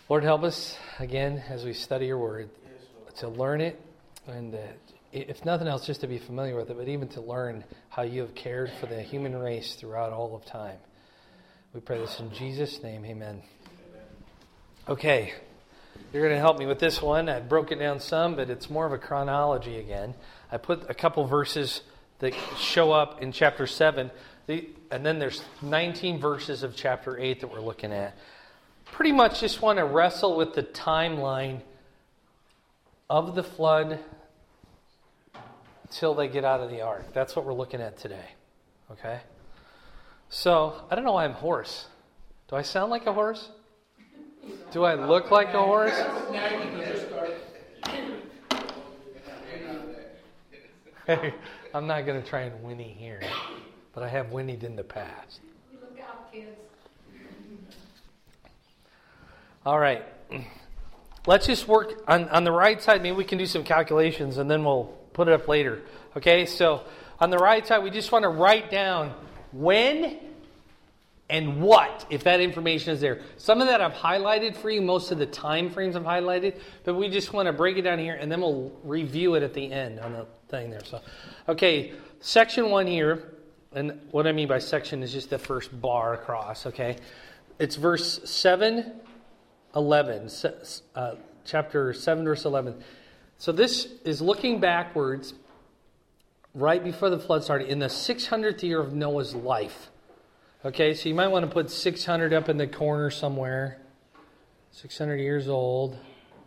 Lord, help us again as we study your word to learn it, and if nothing else, just to be familiar with it, but even to learn how you have cared for the human race throughout all of time. We pray this in Jesus' name, amen. Okay, you're going to help me with this one. I broke it down some, but it's more of a chronology again. I put a couple verses that show up in chapter 7, and then there's 19 verses of chapter 8 that we're looking at. Pretty much just want to wrestle with the timeline of the flood till they get out of the ark. That's what we're looking at today. Okay? So, I don't know why I'm hoarse. Do I sound like a horse? Do I look like a horse? Hey, I'm not going to try and whinny here, but I have whinnied in the past. Look out, kids. All right. Let's just work on the right side. Maybe we can do some calculations and then we'll put it up later. Okay, so on the right side, we just want to write down when and what, if that information is there. Some of that I've highlighted for you. Most of the time frames I've highlighted. But we just want to break it down here and then we'll review it at the end on the thing there. So, okay, section 1 here. And what I mean by section is just the first bar across, okay? It's verse 7... 11, chapter 7, verse 11. So this is looking backwards, right before the flood started, in the 600th year of Noah's life. Okay, so you might want to put 600 up in the corner somewhere. 600 years old.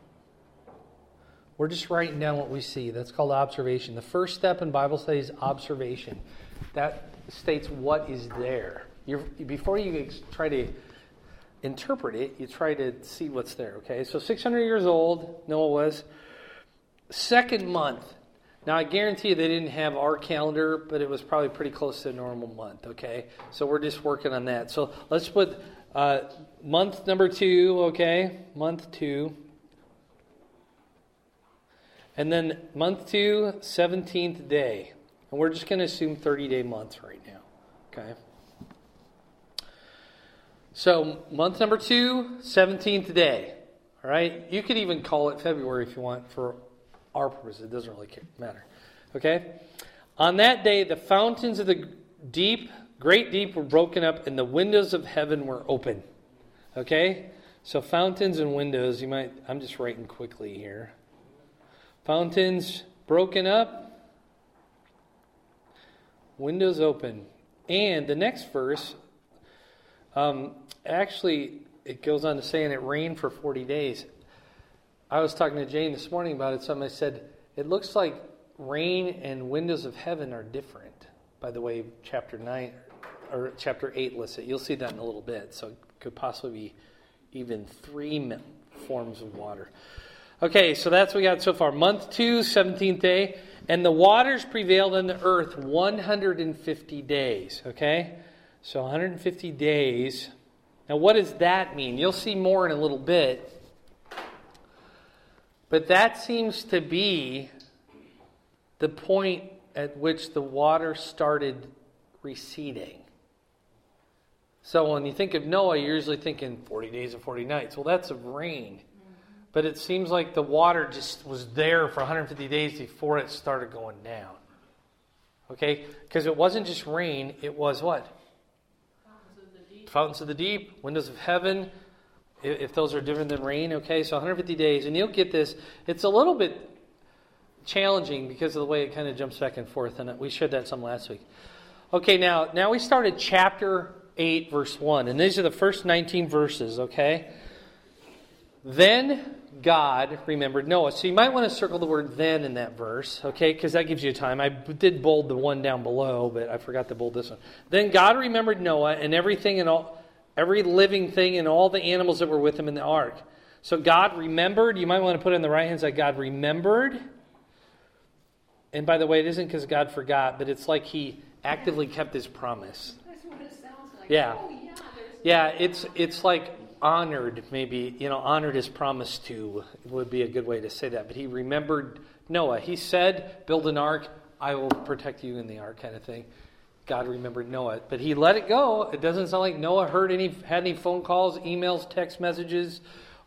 We're just writing down what we see. That's called observation. The first step in Bible study is observation. That states what is there. Before you try to interpret it, you try to see what's there, okay? So 600 years old, Noah was. Second month. Now, I guarantee you they didn't have our calendar, but it was probably pretty close to a normal month, okay? So we're just working on that. So let's put month number 2, okay? Month 2. And then month 2, 17th day. And we're just going to assume 30-day months right now, okay? So, month number 2, 17th day. All right? You could even call it February if you want for our purposes. It doesn't really matter. Okay? On that day, the fountains of the deep, great deep, were broken up and the windows of heaven were open. Okay? So, fountains and windows, I'm just writing quickly here. Fountains broken up, windows open. And the next verse... actually, it goes on to say, and it rained for 40 days. I was talking to Jane this morning about it. I said, it looks like rain and windows of heaven are different. By the way, chapter 9 or chapter 8 lists it. You'll see that in a little bit. So it could possibly be even 3 forms of water. Okay, so that's what we got so far. Month 2, 17th day. And the waters prevailed on the earth 150 days. Okay? So 150 days. Now what does that mean? You'll see more in a little bit. But that seems to be the point at which the water started receding. So when you think of Noah, you're usually thinking 40 days and 40 nights. Well, that's of rain. But it seems like the water just was there for 150 days before it started going down. Okay? Because it wasn't just rain, it was what? Fountains of the deep, windows of heaven, if those are different than rain, okay? So 150 days, and you'll get this. It's a little bit challenging because of the way it kind of jumps back and forth, and we shared that some last week. Okay, now we started chapter 8, verse 1, and these are the first 19 verses, okay? Then God remembered Noah. So you might want to circle the word then in that verse, okay, because that gives you time. I did bold the one down below, but I forgot to bold this one. Then God remembered Noah and everything and every living thing and all the animals that were with him in the ark. So God remembered. You might want to put it on the right-hand side. God remembered. And by the way, it isn't because God forgot, but it's like he actively kept his promise. That's what it sounds like. Yeah. Oh, yeah, it's like honored, maybe, honored his promise to would be a good way to say that. But he remembered Noah. He said, build an ark, I will protect you in the ark, kind of thing. God remembered Noah. But he let it go. It doesn't sound like Noah had any phone calls, emails, text messages,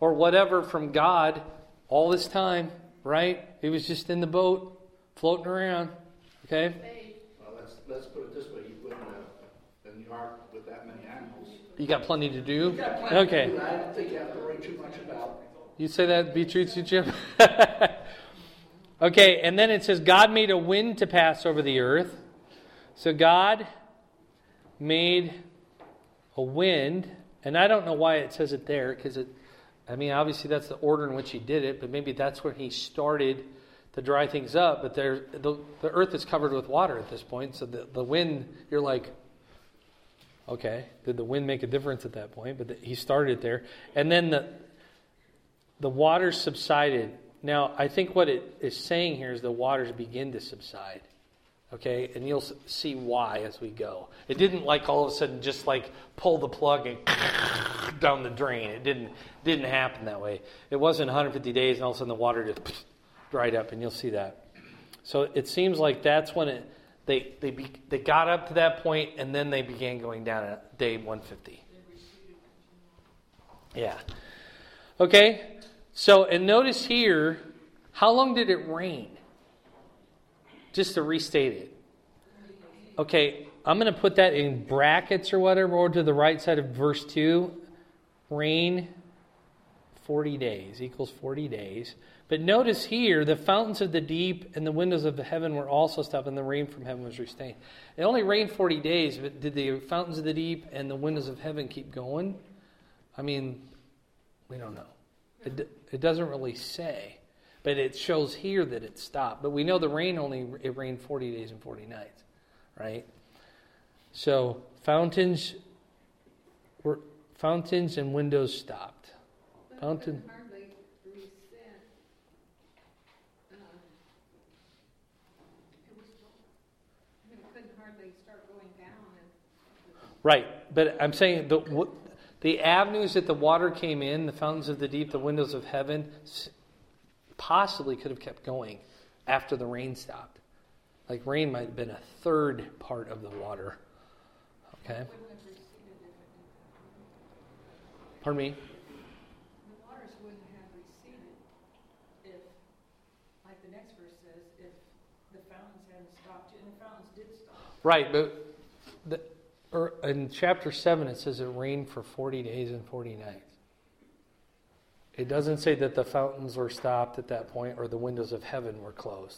or whatever from God all this time, right? He was just in the boat, floating around, okay? Well, let's put it this way. You put in the ark with that many animals. You got plenty to do? You got plenty Okay. to do. I don't think you have to worry too much about. You say that be true to Jim? Okay, and then it says, God made a wind to pass over the earth. So God made a wind, and I don't know why it says it there, because obviously that's the order in which he did it, but maybe that's where he started to dry things up. But the earth is covered with water at this point, so the wind, you're like, okay, did the wind make a difference at that point? But he started it there. And then the waters subsided. Now, I think what it is saying here is the waters begin to subside. Okay, and you'll see why as we go. It didn't like all of a sudden just like pull the plug and down the drain. It didn't happen that way. It wasn't 150 days and all of a sudden the water just dried up, and you'll see that. So it seems like that's when they got up to that point, and then they began going down at day 150. Yeah. Okay. So, and notice here, how long did it rain? Just to restate it. Okay, I'm going to put that in brackets or whatever, or to the right side of verse 2. Rain, 40 days, equals 40 days. But notice here, the fountains of the deep and the windows of the heaven were also stopped, and the rain from heaven was restrained. It only rained 40 days, but did the fountains of the deep and the windows of heaven keep going? We don't know. It doesn't really say. But it shows here that it stopped. But we know it rained 40 days and 40 nights. Right? So fountains and windows stopped. Fountain. Hardly reset. It couldn't hardly start going down. Right. But I'm saying the avenues that the water came in, the fountains of the deep, the windows of heaven, possibly could have kept going after the rain stopped. Like rain might have been a third part of the water. Okay? Pardon me? The waters wouldn't have receded if, like the next verse says, if the fountains hadn't stopped, and the fountains did stop. Right, but in chapter 7 it says it rained for 40 days and 40 nights. It doesn't say that the fountains were stopped at that point or the windows of heaven were closed.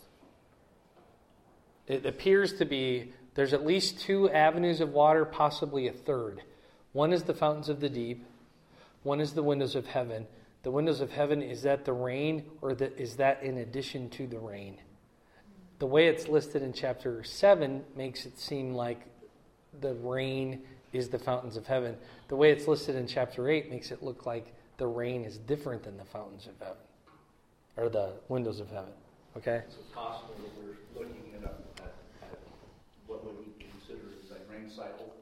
It appears to be there's at least two avenues of water, possibly a third. One is the fountains of the deep. One is the windows of heaven. The windows of heaven, is that the rain, or is that in addition to the rain? The way it's listed in chapter 7 makes it seem like the rain is the fountains of heaven. The way it's listed in chapter 8 makes it look like the rain is different than the fountains of heaven, or the windows of heaven. Okay? Is it possible that we're looking at what would we consider as a rain cycle?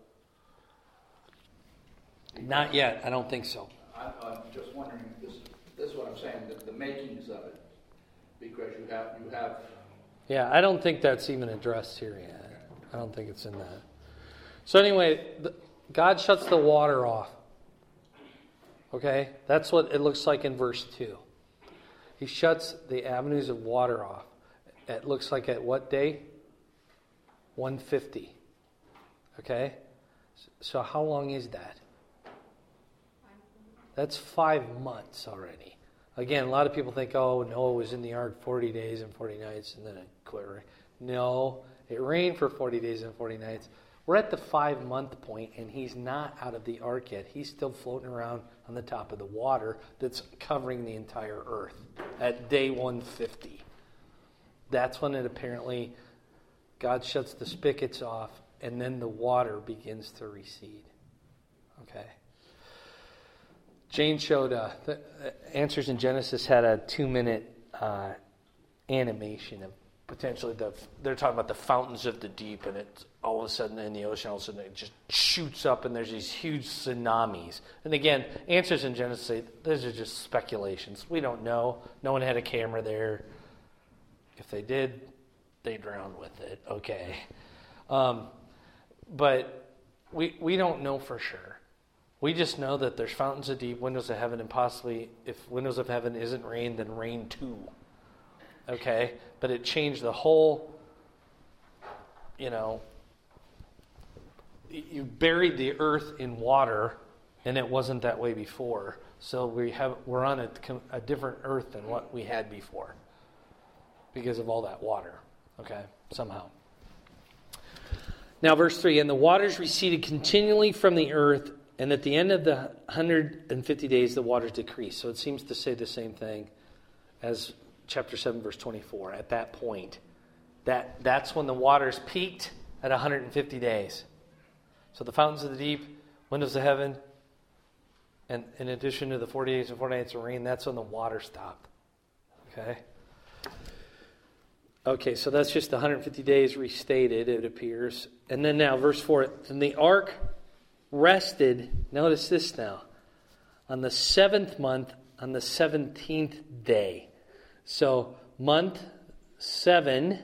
Not yet. I don't think so. I'm just wondering, this is what I'm saying, the makings of it, because you have. Yeah, I don't think that's even addressed here yet. I don't think it's in that. So anyway, God shuts the water off. Okay? That's what it looks like in verse 2. He shuts the avenues of water off. It looks like at what day? 150. Okay? So how long is that? That's 5 months already. Again, a lot of people think, oh, Noah was in the ark 40 days and 40 nights and then it quit raining. No, it rained for 40 days and 40 nights. We're at the 5-month point, and he's not out of the ark yet. He's still floating around on the top of the water that's covering the entire earth at day 150. That's when it apparently, God shuts the spigots off, and then the water begins to recede. Okay. Jane showed, the Answers in Genesis had a 2-minute animation of potentially they're talking about the fountains of the deep, and it's all of a sudden in the ocean, all of a sudden it just shoots up and there's these huge tsunamis. And again, Answers in Genesis say those are just speculations. We don't know. No one had a camera there. If they did, they drowned with it. Okay. But we don't know for sure. We just know that there's fountains of deep, windows of heaven, and possibly if windows of heaven isn't rain, then rain too. Okay? But it changed the whole, you buried the earth in water, and it wasn't that way before. So we're on a different earth than what we had before because of all that water. Okay? Somehow. Now, verse 3, and the waters receded continually from the earth, and at the end of the 150 days, the waters decreased. So it seems to say the same thing as chapter 7, verse 24. At that point, that's when the waters peaked at 150 days. So the fountains of the deep, windows of heaven, and in addition to the 40 days and 40 nights of rain, that's when the water stopped. Okay? Okay, so that's just the 150 days restated, it appears. And then now, verse 4, and the ark rested, notice this now, on the 7th month, on the 17th day. So, month 7,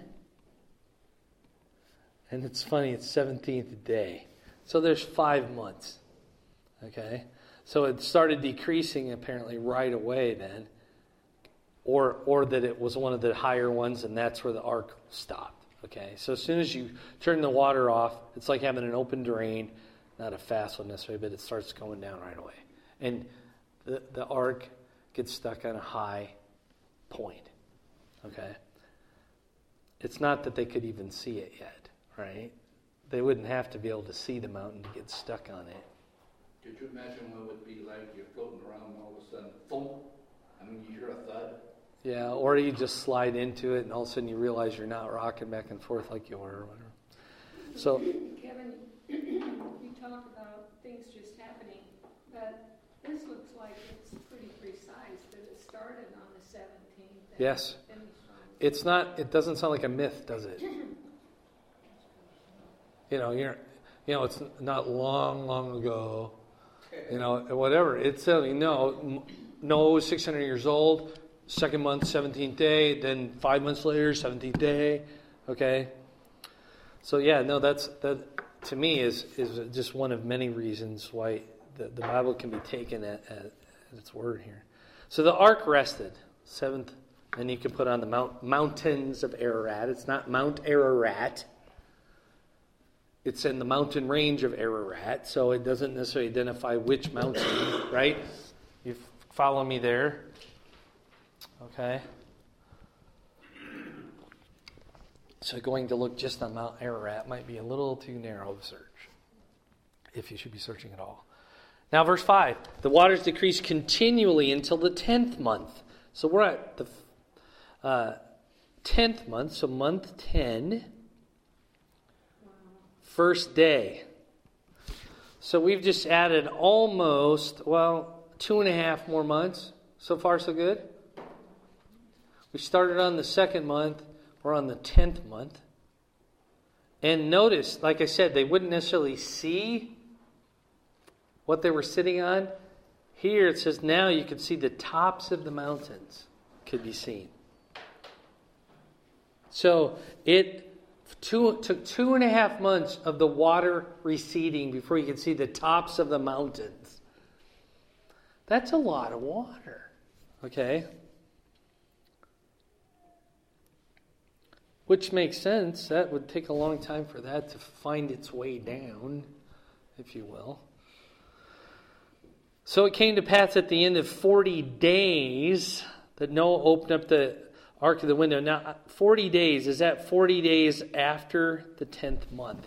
and it's funny, it's 17th day. So there's 5 months. Okay? So it started decreasing apparently right away then. Or that it was one of the higher ones and that's where the ark stopped. Okay? So as soon as you turn the water off, it's like having an open drain. Not a fast one necessarily, but it starts going down right away. And the ark gets stuck on a high point. Okay? It's not that they could even see it yet, right? They wouldn't have to be able to see the mountain to get stuck on it. Could you imagine what it would be like you're floating around and all of a sudden, boom, I mean, you hear a thud? Yeah, or you just slide into it and all of a sudden you realize you're not rocking back and forth like you were or whatever. So, Kevin, you talk about things just happening, but this looks like it's pretty precise that it started on the 17th. yes. And finished on It's not, it doesn't sound like a myth, does it? It's not long ago, whatever. It's telling Noah was 600 years old, second month, 17th day, then 5 months later, 17th day, okay? So that to me is just one of many reasons why the Bible can be taken at its word here. So the ark rested, 7th, and you can put on the mountains of Ararat. It's not Mount Ararat. It's in the mountain range of Ararat, so it doesn't necessarily identify which mountain, right? You follow me there? Okay. So going to look just on Mount Ararat might be a little too narrow of a search, if you should be searching at all. Now, verse 5. The waters decreased continually until the 10th month. So we're at the 10th month, so month 10. First day. So we've just added almost, 2.5 more months. So far, so good. We started on the 2nd month. We're on the 10th month. And notice, like I said, they wouldn't necessarily see what they were sitting on. Here it says now you can see the tops of the mountains could be seen. So it took 2.5 months of the water receding before you could see the tops of the mountains. That's a lot of water. Okay? Which makes sense. That would take a long time for that to find its way down, if you will. So it came to pass at the end of 40 days that Noah opened up the ark of the window. Now, 40 days, is that 40 days after the 10th month?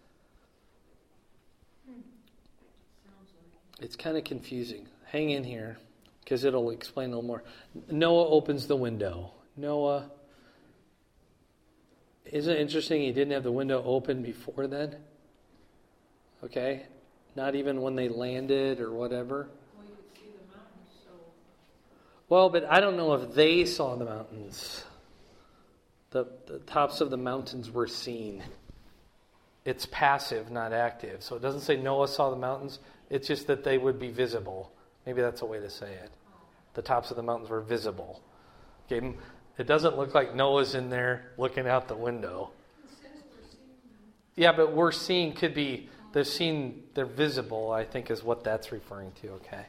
It's kind of confusing. Hang in here, because it'll explain a little more. Noah opens the window. Noah, isn't it interesting he didn't have the window open before then? Okay? Not even when they landed or whatever. Well, you could see the mountains, so... Well, but I don't know if they saw the mountains. The tops of the mountains were seen. It's passive, not active. So it doesn't say Noah saw the mountains. It's just that they would be visible. Maybe that's a way to say it. The tops of the mountains were visible. Okay, it doesn't look like Noah's in there looking out the window. It says we're seeing them. Yeah, but we're seeing could be they're visible, I think is what that's referring to, okay?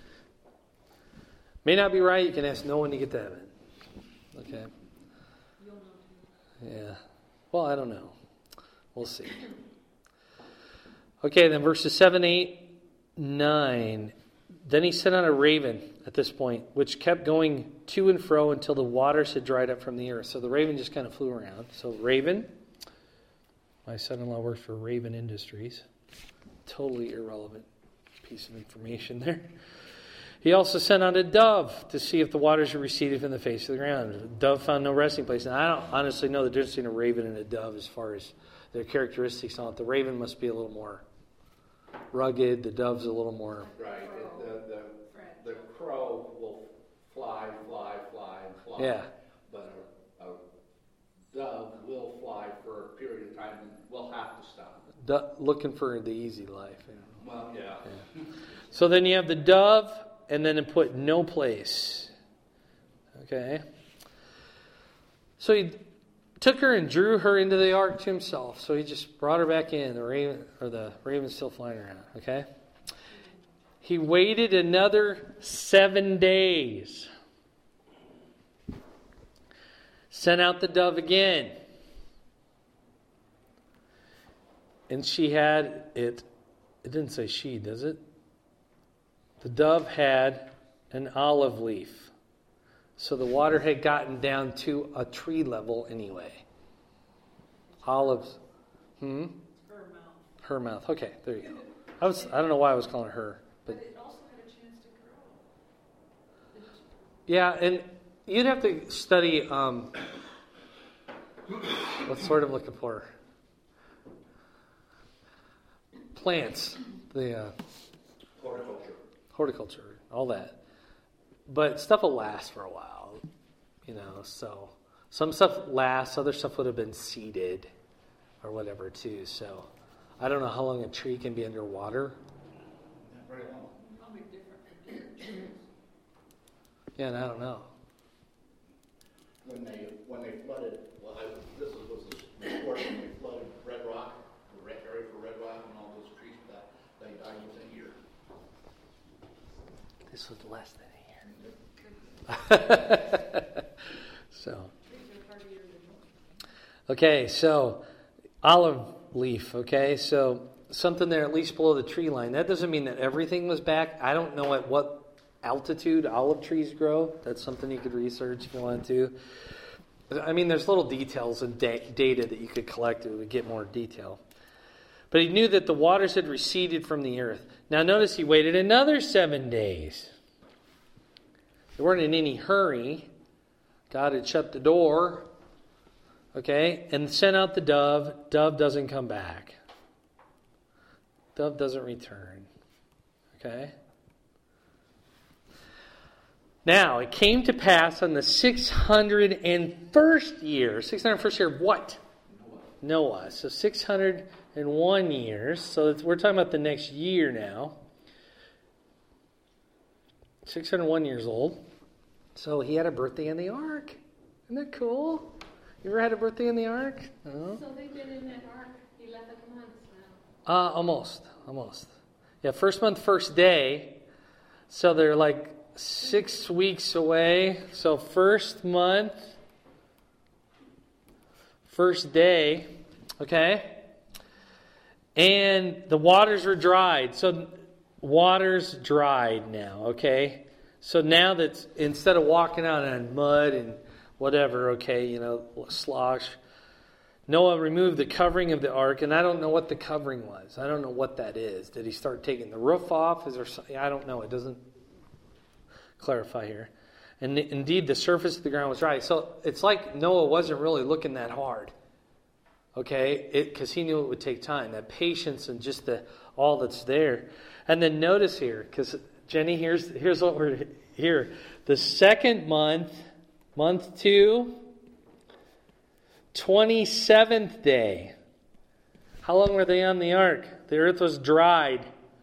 May not be right, you can ask no one to get to heaven. Okay? You'll know too. Yeah. Well, I don't know. We'll see. Okay, then verses 7, 8, 9. Then he sent out a raven at this point, which kept going to and fro until the waters had dried up from the earth. So the raven just kind of flew around. So raven, my son-in-law works for Raven Industries. Totally irrelevant piece of information there. He also sent out a dove to see if the waters had receded from the face of the ground. The dove found no resting place. And I don't honestly know the difference between a raven and a dove as far as their characteristics on it. The raven must be a little more rugged. The dove's a little more... Right. The crow will fly, and fly. Yeah. But a dove will fly for a period of time and will have to stop. Looking for the easy life. You know. Well, yeah. So then you have the dove, and then it put no place. Okay. So he took her and drew her into the ark to himself. So he just brought her back in. The raven's still flying around. Okay. He waited another 7 days. Sent out the dove again. And she had it. It didn't say she, does it? The dove had an olive leaf. So the water had gotten down to a tree level anyway. Olives. Her mouth. Her mouth. Okay, there you go. I don't know why I was calling her. But it also had a chance to grow. Yeah, and you'd have to study, what's sort of looking for? Plants, the horticulture, all that. But stuff will last for a while, so some stuff lasts, other stuff would have been seeded or whatever too. So I don't know how long a tree can be underwater. Not very long. Probably different for different trees. Yeah, and I don't know. When they flooded, this was the report when they flooded Red Rock, the area for Red Rock, and all those trees that they died within a year. This was less than a year. So. Okay, so olive leaf, okay? So something there at least below the tree line. That doesn't mean that everything was back. I don't know at what altitude olive trees grow. That's something you could research if you wanted to. I mean, there's little details and data that you could collect that would get more detail. But he knew that the waters had receded from the earth. Now notice he waited another 7 days. They weren't in any hurry. God had shut the door. Okay, and sent out the dove. Dove doesn't come back. Dove doesn't return. Okay. Now, it came to pass on the 601st year. 601st year of what? Noah. So 601 years. So we're talking about the next year now. 601 years old. So he had a birthday in the ark. Isn't that cool? You ever had a birthday in the ark? No? So they've been in that ark 11 months now. Almost. Yeah, first month, first day. So they're like 6 weeks away. So first month, first day. Okay? And the waters were dried. So waters dried now. Okay? So now that instead of walking out on mud and whatever, okay, slosh, Noah removed the covering of the ark, and I don't know what the covering was. I don't know what that is. Did he start taking the roof off? Is there something? I don't know. It doesn't clarify here. And indeed, the surface of the ground was dry. So it's like Noah wasn't really looking that hard, okay, because he knew it would take time. That patience and just all that's there. And then notice here, because Jenny, here's what we're here. The second month, month 2, 27th day. How long were they on the ark? The earth was dried.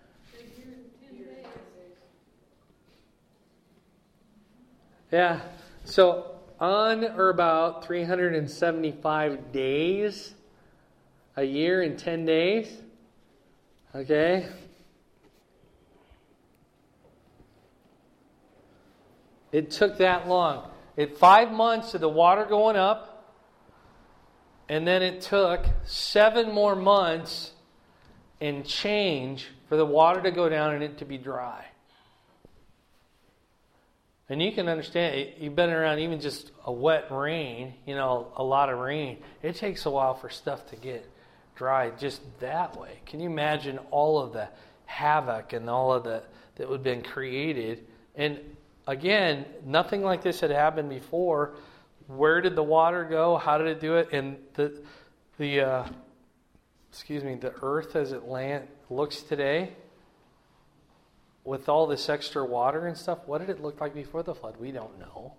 Yeah. So on or about 375 days, a year and 10 days. Okay? It took that long. 5 months of the water going up, and then it took 7 more months and change for the water to go down and it to be dry. And you can understand, you've been around even just a wet rain, a lot of rain. It takes a while for stuff to get dry just that way. Can you imagine all of the havoc and all of that would have been created? And again, nothing like this had happened before. Where did the water go? How did it do it? And the earth as it looks today, with all this extra water and stuff, what did it look like before the flood? We don't know.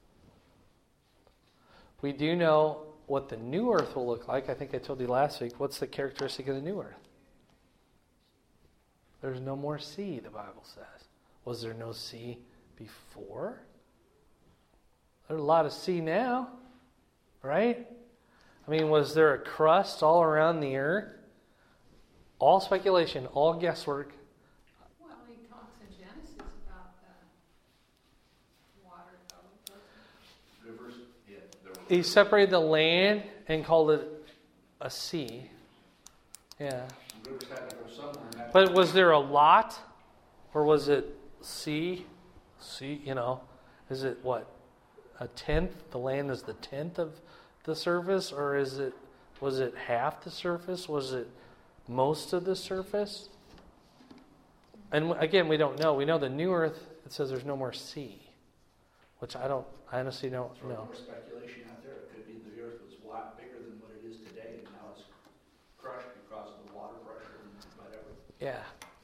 We do know what the new earth will look like. I think I told you last week. What's the characteristic of the new earth? There's no more sea, the Bible says. Was there no sea before? There's a lot of sea now, right? I mean, was there a crust all around the earth? All speculation, all guesswork. Well, he talks in Genesis about the water going. Rivers, yeah. He separated the land and called it a sea. Yeah. Rivers had to go somewhere. But was there a lot? Or was it sea? Sea, is it what? A tenth? The land is the tenth of the surface? Or was it half the surface? Was it most of the surface? And again, we don't know. We know the new earth, it says there's no more sea. Which I honestly don't know. More speculation out there. It could be the earth was a lot bigger than what it is today, and now it's crushed because of the water pressure and whatever. Yeah.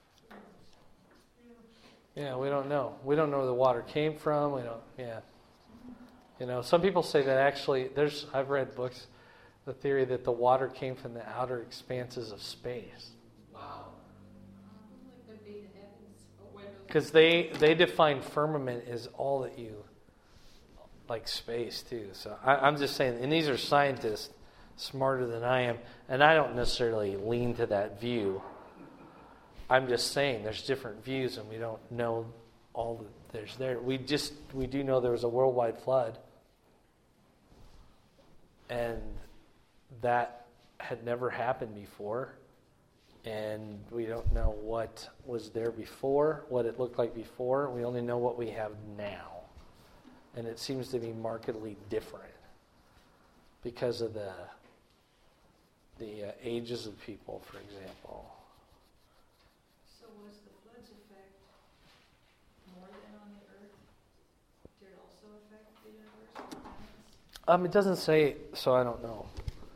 Yeah, we don't know. We don't know where the water came from. Some people say that actually, I've read books, the theory that the water came from the outer expanses of space. Wow. It could be the heavens or windows. Because they define firmament as all that you, like space too. So I'm just saying, and these are scientists smarter than I am, and I don't necessarily lean to that view. I'm just saying there's different views, and we don't know all that there's there. We do know there was a worldwide flood, and that had never happened before, and we don't know what was there before, what it looked like before. We only know what we have now, and it seems to be markedly different because of the ages of people, for example. So was the flood's effect more than on the earth? Did it also affect the universe and planets? It doesn't say, so I don't know.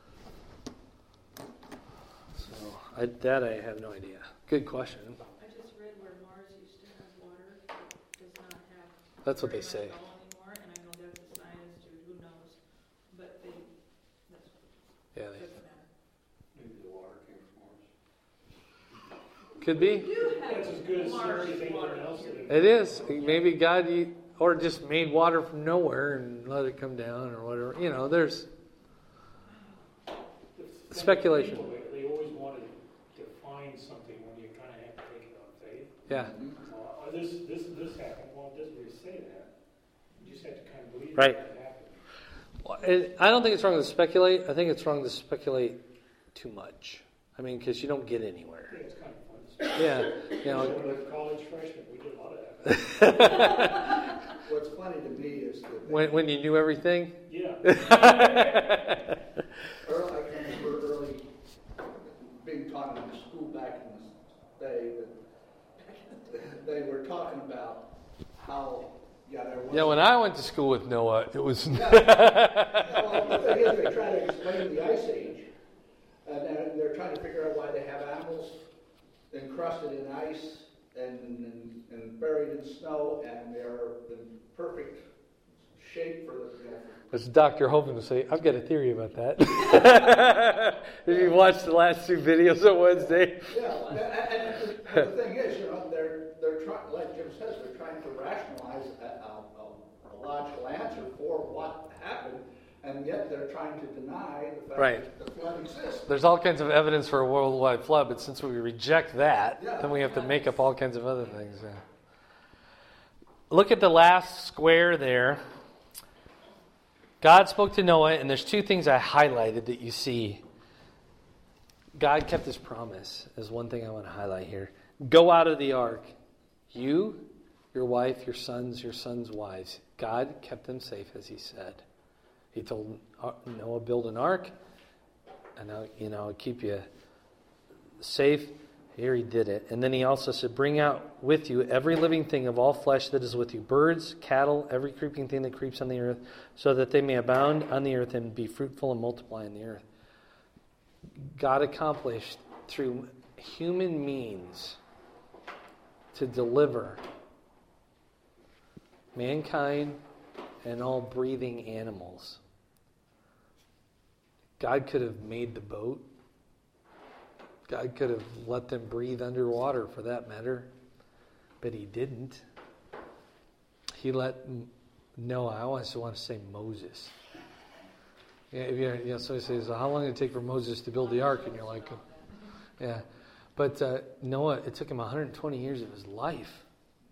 So I have no idea. Good question. I just read where Mars used to have water, but does not have. That's what they very say. much at all anymore, and I know that's a scientist or who knows, but that's Yeah, doesn't matter. Maybe the water came from Mars. could be. That's as good as Mars anything water. else. It is. Maybe God, or just made water from nowhere and let it come down or whatever. There's speculation. People, they always want to define something when you kind of have to take it on faith. Yeah. This happened. Well, it doesn't really say that. You just have to kind of believe Right. that happened. I don't think it's wrong to speculate. I think it's wrong to speculate too much. I mean, because you don't get I anywhere. think it's kind of fun. Yeah. So like college freshmen, we did a lot of that. What's funny to me is that When you knew everything. Yeah. I can remember early being taught in school back in the day that they were talking about how there was. Yeah, when I went to school with Noah, it was. Well, the thing is, they try to explain the Ice Age, and they're trying to figure out why they have animals encrusted in ice and buried in snow, and they're in perfect shape for the. As Dr. Hovind would say, I've got a theory about that. If you watched the last 2 videos on Wednesday. Yeah, and the thing is, they're trying, like Jim says, they're trying to rationalize a logical answer for what happened, and yet they're trying to deny the fact Right. that the flood exists. There's all kinds of evidence for a worldwide flood, but since we reject that, Yeah. then we have to make up all kinds of other things. Yeah. Look at the last square there. God spoke to Noah, and there's two things I highlighted that you see. God kept his promise, is one thing I want to highlight here. Go out of the ark. You, your wife, your sons' wives. God kept them safe, as he said. He told Noah, build an ark, and I'll keep you safe. Here he did it. And then he also said, bring out with you every living thing of all flesh that is with you, birds, cattle, every creeping thing that creeps on the earth, so that they may abound on the earth and be fruitful and multiply in the earth. God accomplished through human means to deliver mankind and all breathing animals. God could have made the boat. God could have let them breathe underwater, for that matter, but he didn't. He let Noah, I also want to say Moses. Yeah, somebody says, how long did it take for Moses to build the ark? And you're like, yeah. But Noah, it took him 120 years of his life.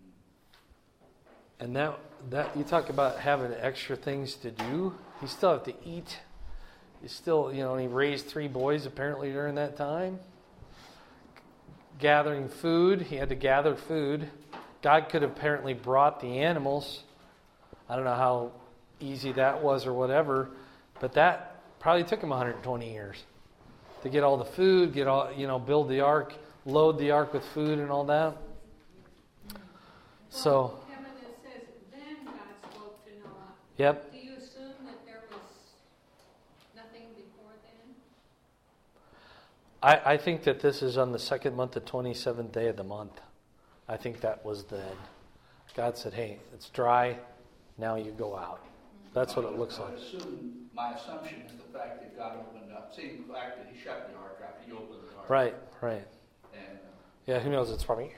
And that you talk about having extra things to do. You still have to eat. You still, and he raised 3 boys apparently during that time. Gathering food. He had to gather food. God could have apparently brought the animals. I don't know how easy that was or whatever, but that probably took him 120 years to get all the food, build the ark, load the ark with food and all that. So, Kevin, it says, then God spoke to Noah. yep. Do you assume that there was nothing before then? I think that this is on the 2nd month, the 27th day of the month. I think that was the end. God said, hey, it's dry, now you go out. That's what it looks like. My assumption is the fact that God opened up. See, the fact that he shut the ark after he opened the ark. Right. And Yeah, who knows? It's probably,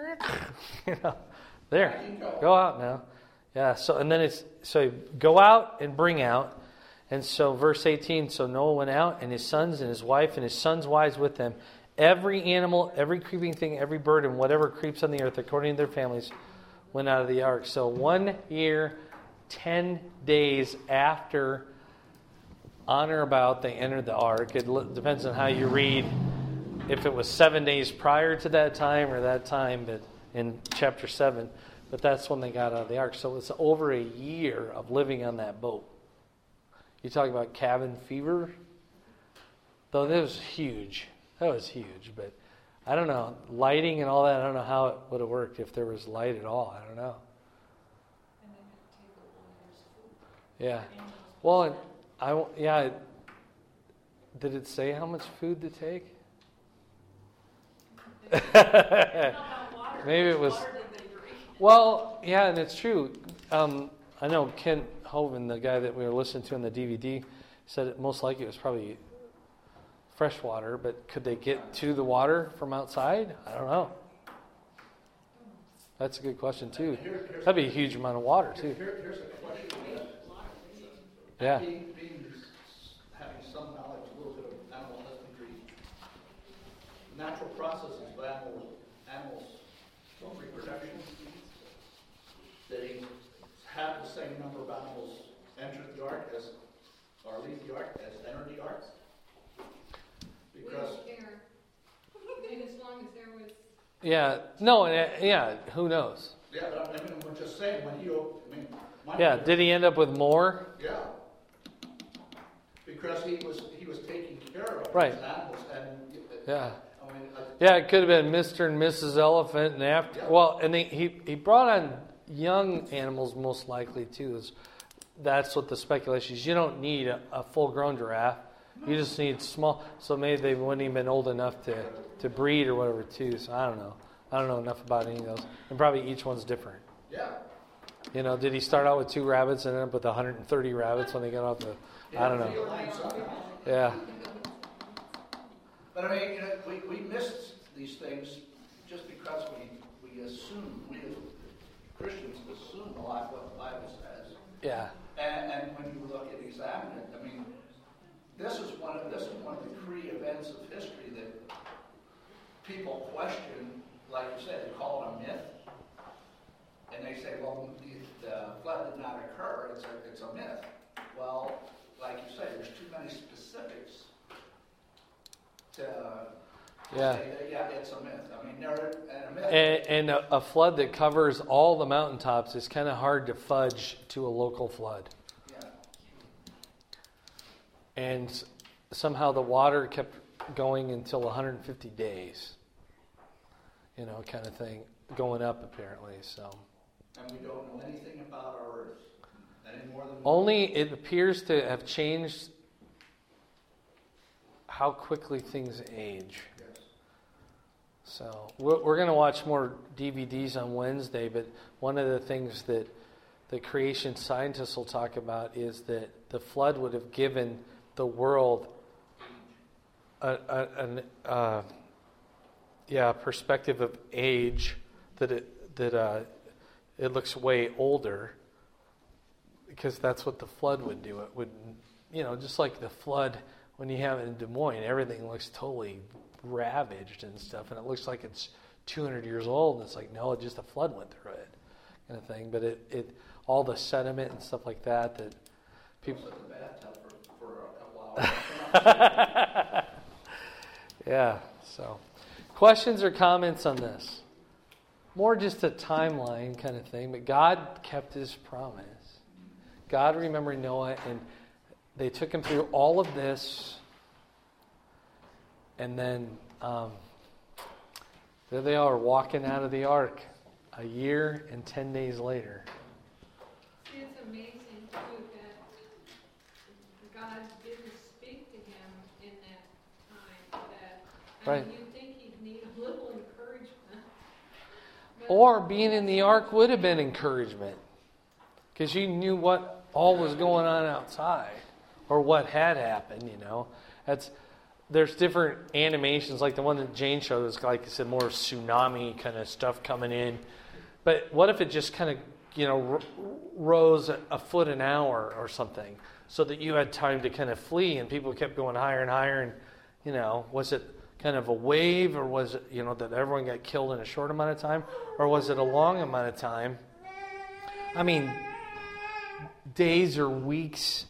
there, go out now. Yeah, so go out and bring out. And so verse 18, so Noah went out, and his sons and his wife and his sons' wives with them. Every animal, every creeping thing, every bird, and whatever creeps on the earth, according to their families, went out of the ark. So 1 year, 10 days after, on or about, they entered the ark. It depends on how you read, if it was 7 days prior to that time or that time, but in chapter 7. But that's when they got out of the ark. So it's over a year of living on that boat. You talk about cabin fever, though that was huge. That was huge, but I don't know. Lighting and all that, I don't know how it would have worked if there was light at all. I don't know. And they had to take the water's food. Well, did it say how much food to take? Maybe it was. Well, yeah, and it's true. I know Kent Hovind, the guy that we were listening to on the DVD, said it most likely it was probably fresh water, but could they get to the water from outside? I don't know. That's a good question, too. That'd be a huge amount of water, too. Here's a question. Yeah. Having some knowledge, a little bit of animal husbandry, natural processes of animals reproduction, that he had the same number of animals enter the ark or leave the ark as enter the ark? We don't care. I mean, as long as there was. Yeah. No, who knows? Yeah, but I mean, we're just saying, Did he end up with more? Yeah. Because he was taking care of Right. his animals and Yeah. I mean, Yeah, it could have been Mr. and Mrs. Elephant, and after. Yeah. Well, and he brought on young animals most likely too. That's what the speculation is. You don't need a full-grown giraffe. You just need small. So maybe they wouldn't even been old enough to breed or whatever too. So I don't know. I don't know enough about any of those. And probably each one's different. yeah. Did he start out with 2 rabbits and end up with 130 rabbits when they got off the? I don't know. Yeah. But I mean, we missed these things just because we assume, we as Christians assume a lot what the Bible says. Yeah. And And when you look and examine it, I mean, this is one of the key events of history that people question. Like you said, they call it a myth, and they say, well, the flood did not occur. It's a myth. Well, like you say, there's too many specifics to say that, yeah, it's a myth. I mean, a myth. And a flood that covers all the mountaintops is kind of hard to fudge to a local flood. Yeah. And somehow the water kept going until 150 days. You know, kind of thing, going up apparently. So. And we don't know anything about our Earth any more than. Only it appears to have changed how quickly things age. Yes. So we're going to watch more DVDs on Wednesday, but one of the things that the creation scientists will talk about is that the flood would have given the world a perspective of age that it looks way older, because that's what the flood would do. It would, just like the flood when you have it in Des Moines, everything looks totally ravaged and stuff, and it looks like it's 200 years old, and it's like, no, just a flood went through it, kind of thing. But it all the sediment and stuff like that people. Sit in the bathtub for a couple hours. Yeah. So, questions or comments on this? More just a timeline kind of thing, but God kept His promise. God remembered Noah, and they took him through all of this, and then there they are walking out of the ark a year and 10 days later. It's amazing, too, that God didn't speak to him in that time. Right. You'd think he'd need a little encouragement. But Or being in the ark would have been encouragement, because you knew what all was going on outside, or what had happened. There's different animations, like the one that Jane showed was, like I said, more tsunami kind of stuff coming in. But what if it just kind of, rose a foot an hour or something, so that you had time to kind of flee, and people kept going higher and higher, and, was it kind of a wave, or was it, that everyone got killed in a short amount of time, or was it a long amount of time? I mean, days or weeks,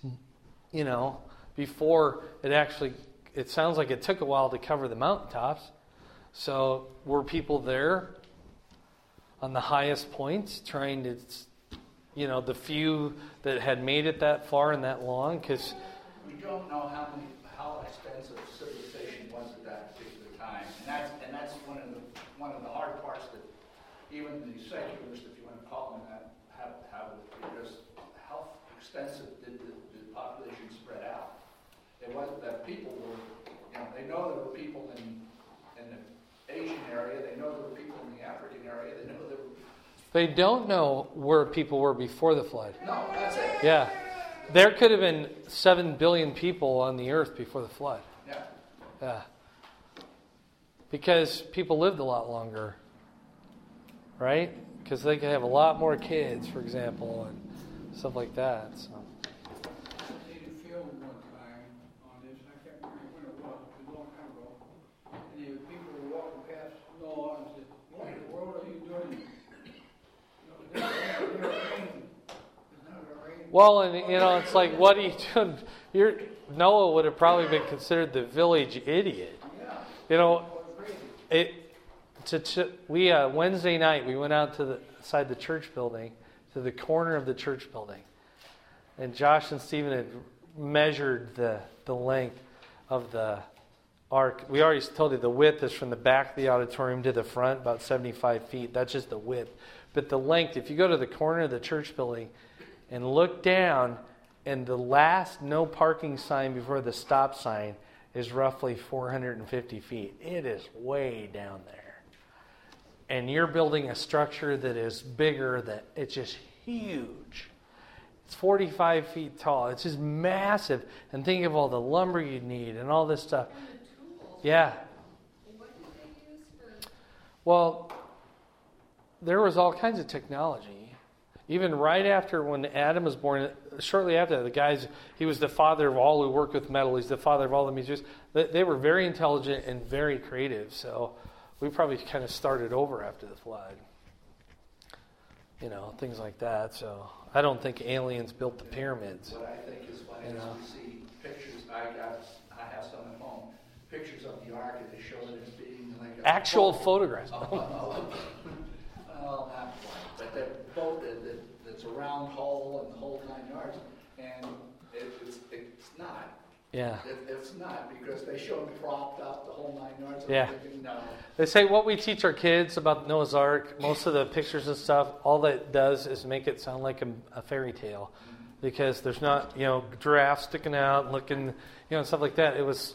before it sounds like it took a while to cover the mountaintops. So were people there on the highest points trying to, the few that had made it that far and that long? Because we don't know how expensive civilization was at that particular time, and that's one of the hard parts that even the secularists, if you want to call them that, have because how extensive did the population spread out? It wasn't that people were, they know there were people in the Asian area, they know there were people in the African area, they know there were. they don't know where people were before the flood. No, that's it. Yeah. There could have been 7 billion people on the earth before the flood. Yeah. Yeah. Because people lived a lot longer. Right? Because they could have a lot more kids, for example, and stuff like that. So. I did a film one time on this, I can't remember when it was a long time ago. And there were people were walking past Noah and said, "What in the world are you doing?" There's rain. There's not a rain. Well, and it's like, what are you doing? Noah would have probably been considered the village idiot. Yeah. We Wednesday night we went out to the side the church building, to the corner of the church building, and Josh and Stephen had measured the length of the ark. We already told you the width is from the back of the auditorium to the front, about 75 feet. That's just the width. But the length, if you go to the corner of the church building and look down, and the last no parking sign before the stop sign is roughly 450 feet. It is way down there. And you're building a structure that is bigger, that it's just huge. It's 45 feet tall. It's just massive. And think of all the lumber you'd need and all this stuff. And the tools. Yeah. What did they use for? Well, there was all kinds of technology. Even right after when Adam was born, shortly after that, he was the father of all who work with metal. He's the father of all the musicians. They were very intelligent and very creative. So we probably kind of started over after the flood. Things like that. So I don't think aliens built the pyramids. What I think is funny is we see pictures, I have some at home, pictures of the ark, and they show it as being like Actual photographs. Well, not quite, but the boat that's a round hull and the whole 9 yards, and it's not. Yeah. It's not, because they show them propped up the whole 9 yards. And Yeah. thinking, no. They say what we teach our kids about Noah's Ark, most of the pictures and stuff, all that does is make it sound like a fairy tale. Because there's not, giraffes sticking out, looking, and stuff like that. It was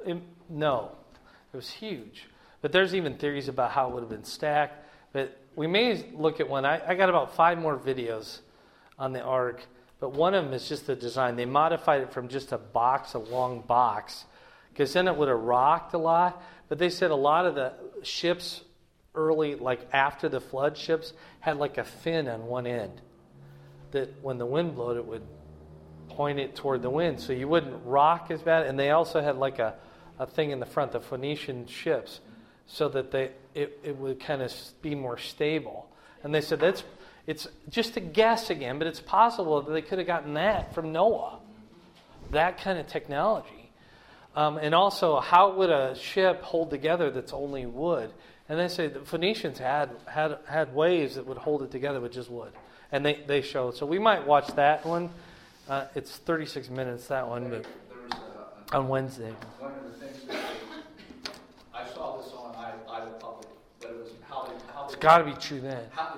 huge. But there's even theories about how it would have been stacked. But we may look at one. I got about 5 more videos on the Ark. But one of them is just the design. They modified it from just a long box. Because then it would have rocked a lot. But they said a lot of the ships early, like after the flood ships, had like a fin on one end. That when the wind blew it would point it toward the wind. So you wouldn't rock as bad. And they also had like a thing in the front, the Phoenician ships, so that it would kind of be more stable. And they said it's just a guess again, but it's possible that they could have gotten that from Noah. That kind of technology. And also, how would a ship hold together that's only wood? And they say the Phoenicians had ways that would hold it together with just wood. And they show. So we might watch that one. It's 36 minutes, that one, but on Wednesday. One of the things that I saw this on iPublic, but it was how they It's got to be true then. How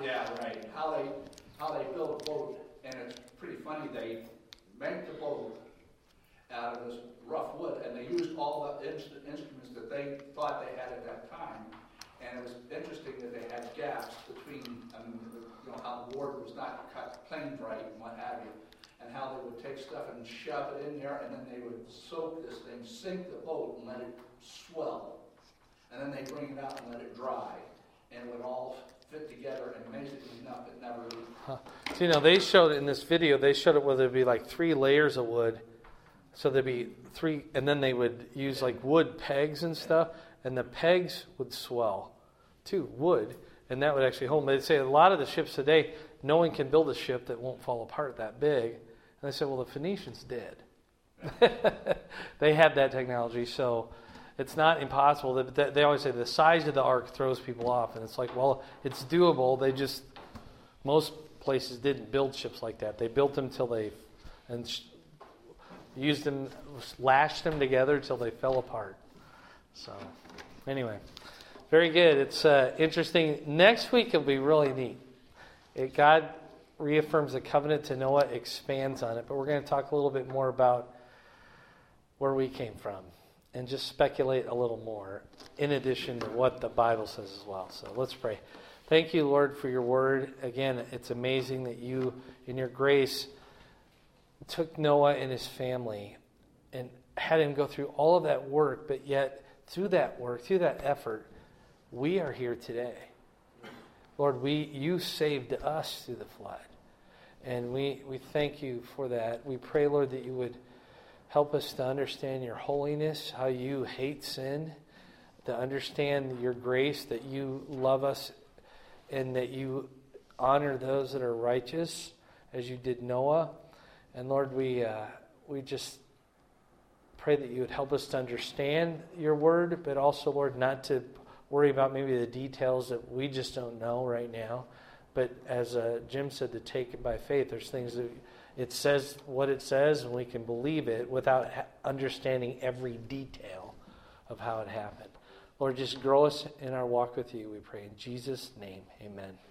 they build a boat, and it's pretty funny. They make the boat out of this rough wood, and they used all the instruments that they thought they had at that time. And it was interesting that they had gaps between, how the board was not cut planed right and what have you, and how they would take stuff and shove it in there, and then they would soak this thing, sink the boat, and let it swell. And then they bring it out and let it dry, and it would all fit together, and amazingly enough, it never leaked. So, they showed it in this video, they showed it where there'd be like 3 layers of wood. So there'd be 3, and then they would use like wood pegs and stuff, and the pegs would swell to wood, and that would actually hold them. They'd say a lot of the ships today, no one can build a ship that won't fall apart that big. And they said, well, the Phoenicians did. They had that technology, so it's not impossible. They always say the size of the ark throws people off, and it's like, well, it's doable. Most places didn't build ships like that. They built them till used them, lashed them together till they fell apart. So, anyway, very good. It's interesting. Next week will be really neat. God reaffirms the covenant to Noah, expands on it, but we're going to talk a little bit more about where we came from and just speculate a little more in addition to what the Bible says as well. So let's pray. Thank you, Lord, for your word. Again, it's amazing that you, in your grace, took Noah and his family and had him go through all of that work, but yet through that work, through that effort, we are here today. Lord, you saved us through the flood. And we thank you for that. We pray, Lord, that you would help us to understand your holiness, how you hate sin, to understand your grace, that you love us, and that you honor those that are righteous, as you did Noah. And Lord, we just pray that you would help us to understand your word, but also, Lord, not to worry about maybe the details that we just don't know right now. But as Jim said, to take it by faith. There's things that it says what it says, and we can believe it without understanding every detail of how it happened. Lord, just grow us in our walk with you, we pray. In Jesus' name, amen.